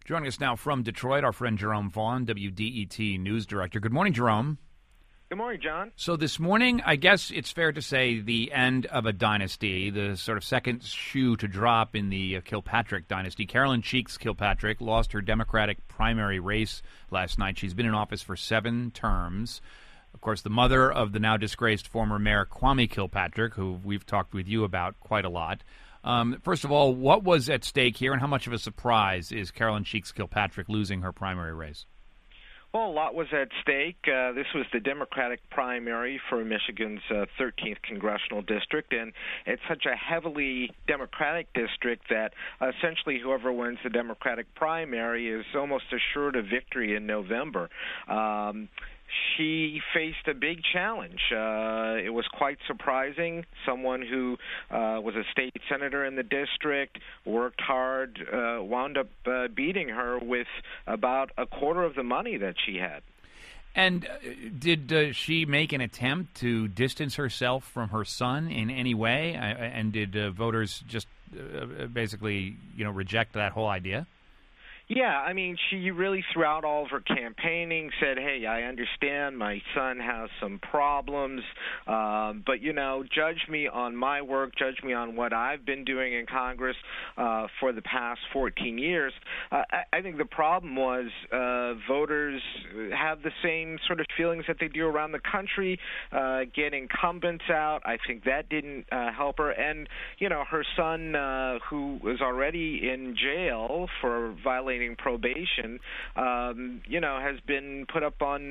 Joining us now from Detroit, our friend Jerome Vaughn, WDET News Director. Good morning, Jerome. Good morning, John. So this morning, I guess it's fair to say the end of a dynasty, the sort of second shoe to drop in the Kilpatrick dynasty. Carolyn Cheeks Kilpatrick lost her Democratic primary race last night. She's been in office for 7 terms. Of course, the mother of the now disgraced former Mayor Kwame Kilpatrick, who we've talked with you about quite a lot. First of all, what was at stake here, and how much of a surprise is Carolyn Cheeks Kilpatrick losing her primary race? Well, a lot was at stake. This was the Democratic primary for Michigan's 13th congressional district, and it's such a heavily Democratic district that essentially whoever wins the Democratic primary is almost assured a victory in November. She faced a big challenge. It was quite surprising. Someone who was a state senator in the district, worked hard, wound up beating her with about a quarter of the money that she had. And did she make an attempt to distance herself from her son in any way? And did voters just basically, reject that whole idea? Yeah, I mean, she really throughout all of her campaigning said, hey, I understand my son has some problems, but, judge me on my work, judge me on what I've been doing in Congress for the past 14 years. I think the problem was voters have the same sort of feelings that they do around the country, get incumbents out. I think that didn't help her. And, her son, who was already in jail for violating probation, has been put up on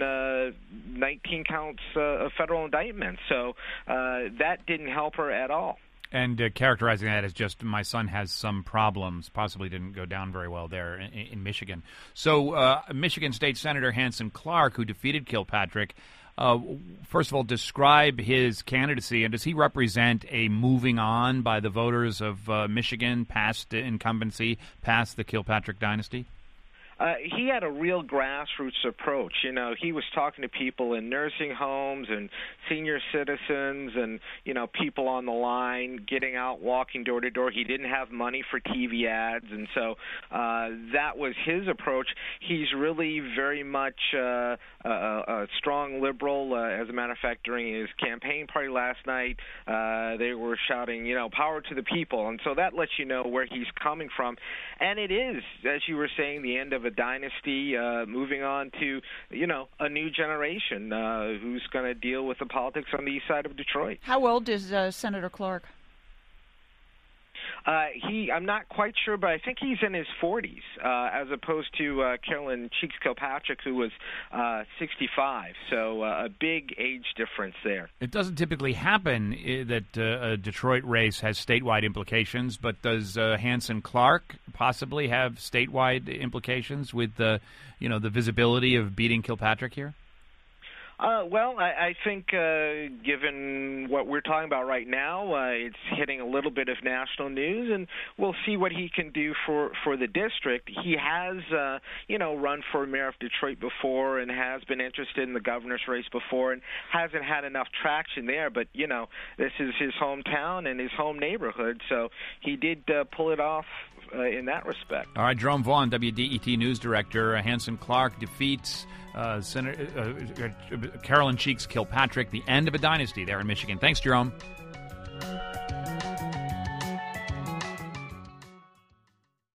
19 counts of federal indictment. So that didn't help her at all. And characterizing that as just my son has some problems possibly didn't go down very well there in Michigan. So Michigan State Senator Hanson Clark, who defeated Kilpatrick, first of all, describe his candidacy, and does he represent a moving on by the voters of Michigan past incumbency, past the Kilpatrick dynasty? He had a real grassroots approach. He was talking to people in nursing homes and senior citizens and, people on the line, getting out, walking door to door. He didn't have money for TV ads, and so that was his approach. He's really very much a strong liberal. As a matter of fact, during his campaign party last night, they were shouting, power to the people. And so that lets you know where he's coming from. And it is, as you were saying, the end of a dynasty, moving on to, a new generation who's going to deal with the politics on the east side of Detroit. How old is Senator Clark? I'm not quite sure, but I think he's in his 40s, as opposed to Carolyn Cheeks Kilpatrick, who was 65. So a big age difference there. It doesn't typically happen that a Detroit race has statewide implications, but does Hanson Clark possibly have statewide implications with the visibility of beating Kilpatrick here? Well, I think given what we're talking about right now, it's hitting a little bit of national news, and we'll see what he can do for the district. He has, run for mayor of Detroit before and has been interested in the governor's race before and hasn't had enough traction there. But, this is his hometown and his home neighborhood, so he did pull it off in that respect. All right, Jerome Vaughn, WDET News Director. Hanson Clark defeats Carolyn Cheeks Kilpatrick, the end of a dynasty there in Michigan. Thanks, Jerome.